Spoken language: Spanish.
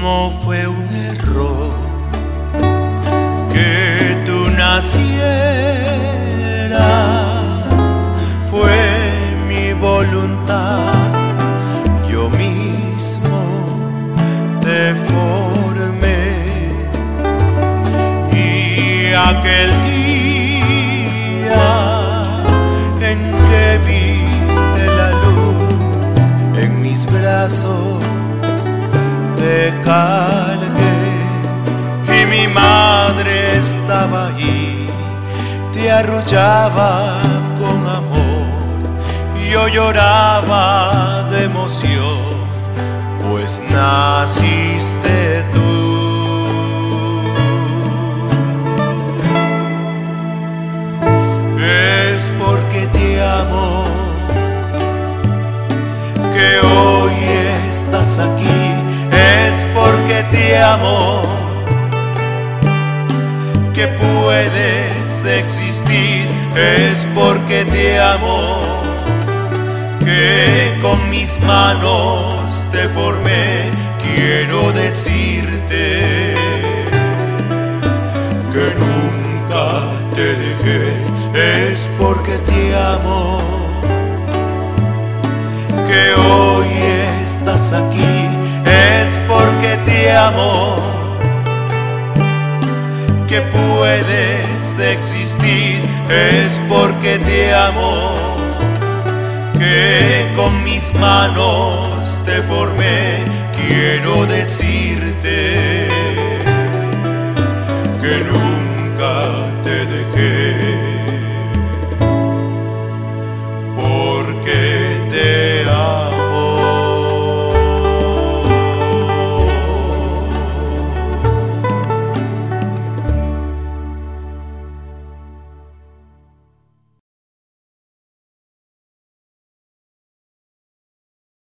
No fue un error que tú nacieras, fue mi voluntad, yo mismo te formé. Y aquel día en que viste la luz en mis brazos, te cargué y mi madre estaba ahí, te arrullaba con amor, yo lloraba de emoción, pues naciste tú. Es porque te amo que hoy estás aquí. Es porque te amo que puedes existir. Es porque te amo que con mis manos te formé. Quiero decirte que nunca te dejé. Es porque te amo que hoy estás aquí. Es porque te amo que puedes existir. Es porque te amo que con mis manos te formé. Quiero decirte